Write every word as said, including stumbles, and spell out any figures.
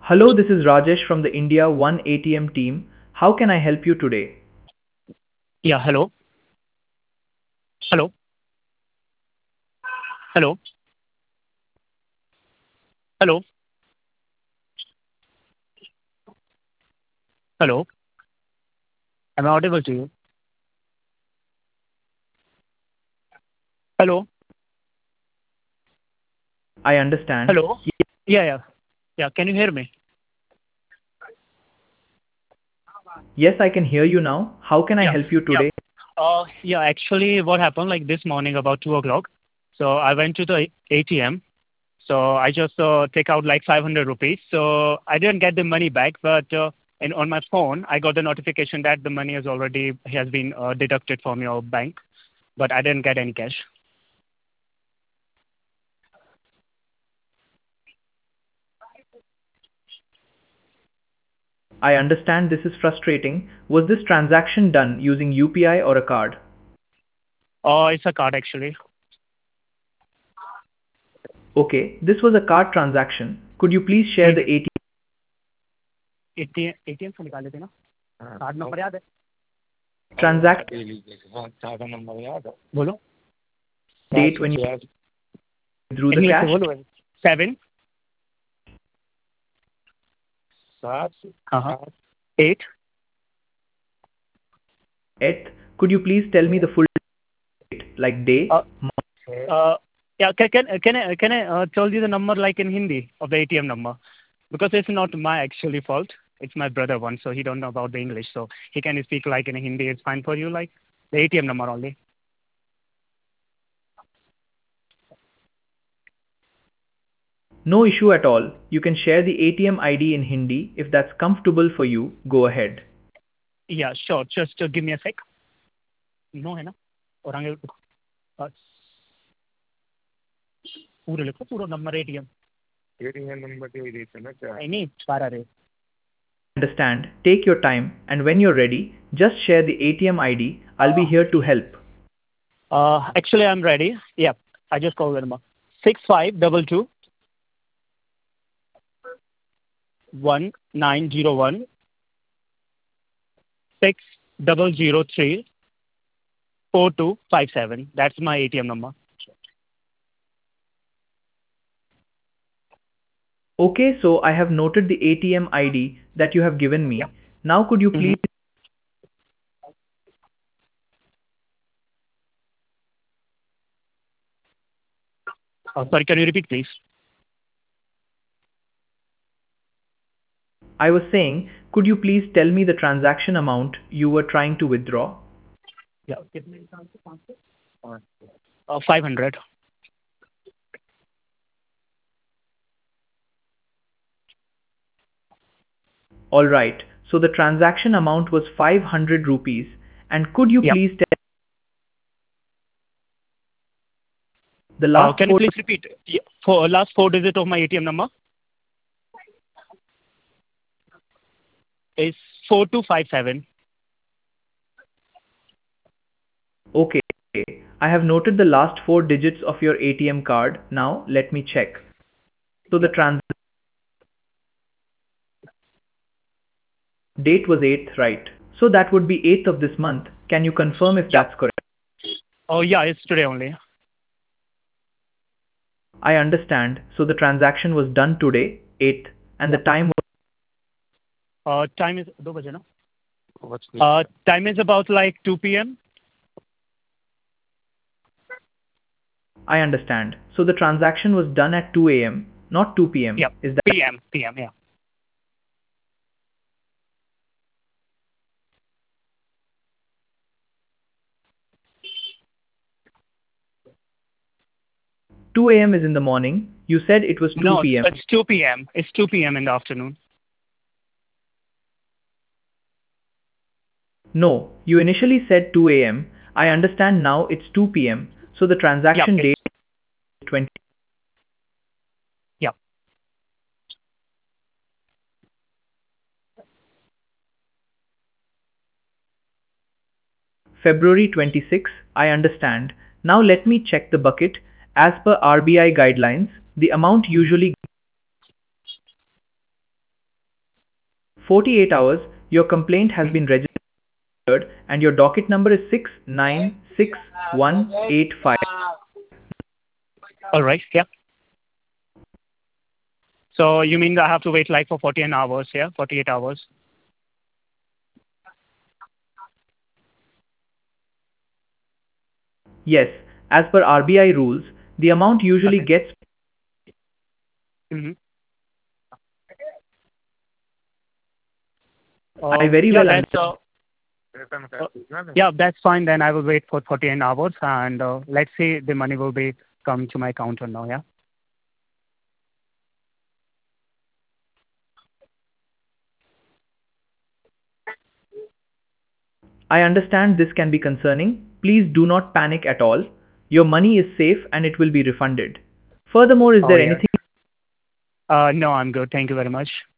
Hello, this is Rajesh from the India One A T M team. How can I help you today? Yeah, hello. Hello. Hello. Hello. Hello. Am I audible to you? Hello. I understand. Hello. Yeah, yeah. Yeah, can you hear me? Yes, I can hear you now. How can I Yeah. help you Yeah. today? Uh, yeah, actually what happened like this morning about two o'clock. So I went to the A T M. So I just uh, take out like five hundred rupees. So I didn't get the money back, but uh, and on my phone, I got the notification that the money has already has been uh, deducted from your bank, but I didn't get any cash. I understand this is frustrating. Was this transaction done using U P I or a card? Oh, it's a card actually. Okay, this was a card transaction. Could you please share the A T M ATM ATM से निकाले थे ना card number याद है transaction बोलो date when you withdrew the English से cash? बोलो seven हाँ हाँ eight eighth. Could you please tell me the full date, like day, month? yeah can can can I can I uh, tell you the number like in Hindi of the A T M number because it's not my actually fault, it's my brother one, so he don't know about the English, so he can speak like in Hindi. It's fine for you, like the A T M number only. No issue at all. You can share the A T M I D in Hindi if that's comfortable for you. Go ahead. Yeah, sure, just uh, give me a sec. No है ना और आगे uh, पूरे लिखो पूरा number ATM नहीं नहीं बारह रे Understand. Take your time, and when you're ready, just share the A T M I D. I'll be here to help. Uh, actually, I'm ready. Yeah, I just called the number. Six five double two one nine zero one six double zero three four two five seven. That's my A T M number. Okay, so I have noted the A T M I D that you have given Yeah. me. Now could you Mm-hmm. please Uh, sorry, can you repeat, please? I was saying, could you please tell me the transaction amount you were trying to withdraw? Yeah. Uh, five hundred. All right. So the transaction amount was five hundred rupees. And could you Yeah. please tell the Uh, last can you four please repeat? Yeah. For last four digit of my A T M number is four two five seven. Okay. I have noted the last four digits of your A T M card. Now let me check. So the Yeah. trans date was eighth, right? So that would be eighth of this month. Can you confirm if Yeah. that's correct? Oh yeah, it's today only. I understand. So the transaction was done today, eighth, and the Yeah. time was Uh, time is दो बजे ना? Uh, time is about like two p m. I understand. So the transaction was done at two a m, not two p m. Yeah. Is that P M. P M. Yeah. two a m is in the morning? You said it was two No, p m. it's two p m. It's two p m in the afternoon. No, you initially said two a m. I understand now it's two p m. So the Yeah. transaction It's date is twenty yeah. February twenty-sixth. I understand. Now let me check the bucket. As per R B I guidelines, the amount Mhm. usually forty-eight hours, your complaint has Mhm. been registered and your docket number is six nine six one eight five. All right. Yeah. So you mean I have to wait like for forty-eight hours, yeah? forty-eight hours. Yes, as per R B I rules, the amount usually Okay. gets Mm-hmm. I Uh, very yeah, well that's understand. uh, uh, yeah, that's fine. Then I will wait for forty-eight hours, and uh, let's see the money will be come to my account or no, yeah? I understand this can be concerning. Please do not panic at all. Your money is safe and it will be refunded. Furthermore, is Oh, there yeah. anything Uh, no, I'm good. Thank you very much.